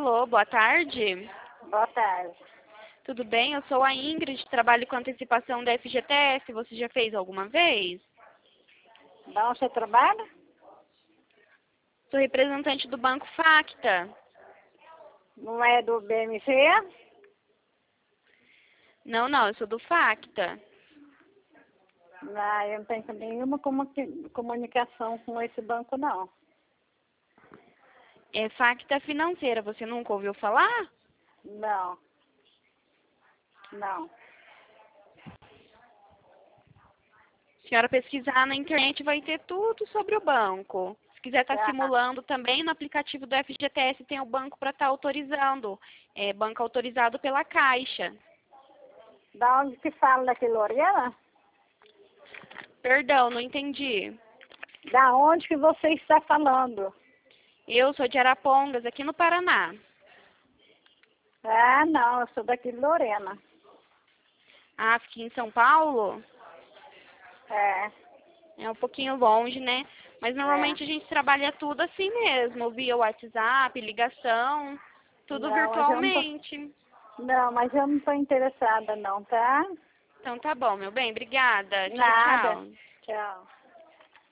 Alô, boa tarde. Boa tarde. Tudo bem? Eu sou a Ingrid, trabalho com antecipação da FGTS. Você já fez alguma vez? Da onde você trabalha? Sou representante do Banco Facta. Não é do BMC? Não, eu sou do Facta. Não, eu não tenho nenhuma comunicação com esse banco, não. É Facta Financeira, você nunca ouviu falar? Não. Não. Se a senhora pesquisar na internet, vai ter tudo sobre o banco. Se quiser estar Ah, simulando também, no aplicativo do FGTS tem o banco para estar autorizando. É banco autorizado pela Caixa. da onde que fala daqui, Lorena? Perdão, não entendi. Da onde que você está falando? Eu sou de Arapongas, aqui no Paraná. Ah, não, eu sou daqui de Lorena. Ah, fiquei em São Paulo? É, É um pouquinho longe, né? Mas é. normalmente a gente trabalha tudo assim mesmo, via WhatsApp, ligação, tudo Não, mas eu não tô, virtualmente. não, mas eu não estou interessada, não, tá? Então tá bom, meu bem, obrigada. Tchau, Nada. tchau. Tchau.